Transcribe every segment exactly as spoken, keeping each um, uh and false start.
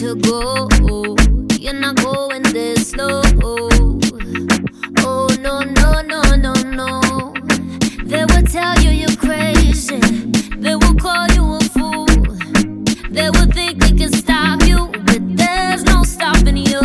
to go. You're not going this slow. Oh no, no, no, no, no. They will tell you you're crazy. They will call you a fool. They will think they can stop you, but there's no stopping you.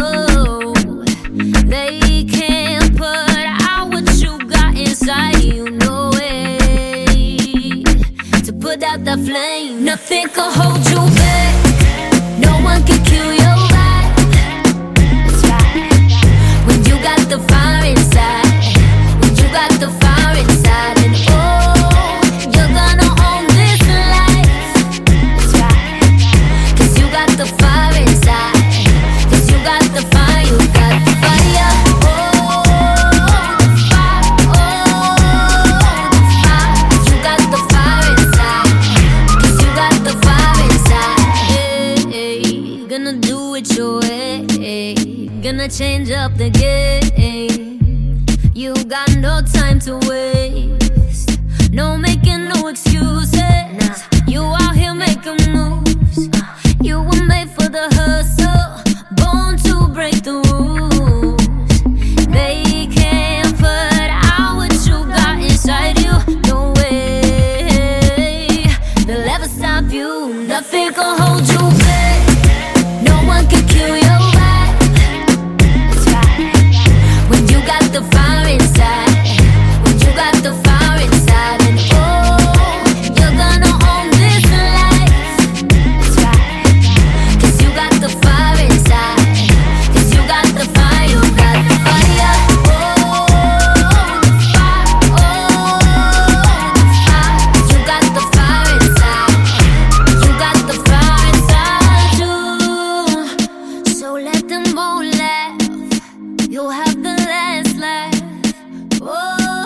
They can't put out what you got inside you. No way to put out the flame. Nothing can hold you back. No one can kill your vibe. That's right. When you got the fire inside. When you got the fire inside. And oh, you're gonna own this life. That's right. Cause you got the fire inside. Cause you got the fire. You got the fire. Oh, the fire. Oh, the fire. You got the fire inside. Cause you got the fire inside. Hey, hey, gonna do it your way. Gonna change up the game. You got no time to waste. No making no excuses. You out here making moves. You were made for the hustle, born to break the rules. They can't put out what you got inside you. No way they'll ever stop you. Nothing can hold you back. No one can kill your vibe. That's right. When you got the fire inside. When you got the fire inside. And oh, you're gonna own this life. That's right. Cause you got the fire inside. Cause you got the fire. You got the fire. Oh, the fire. Oh, the fire. You got the fire inside. You got the fire inside you. So let them all laugh. You'll have the last laugh. Oh,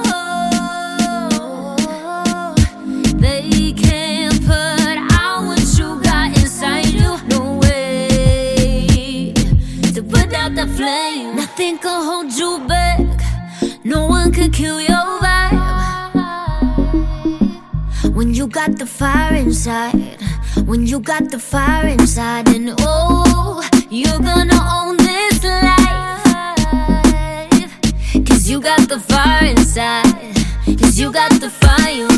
they can't put out what you got inside you. No way to put out the flame. Nothing can hold you back. No one can kill your vibe. When you got the fire inside. When you got the fire inside. And oh, you're gonna own this life. Cause you got the fire inside. Cause you got the fire.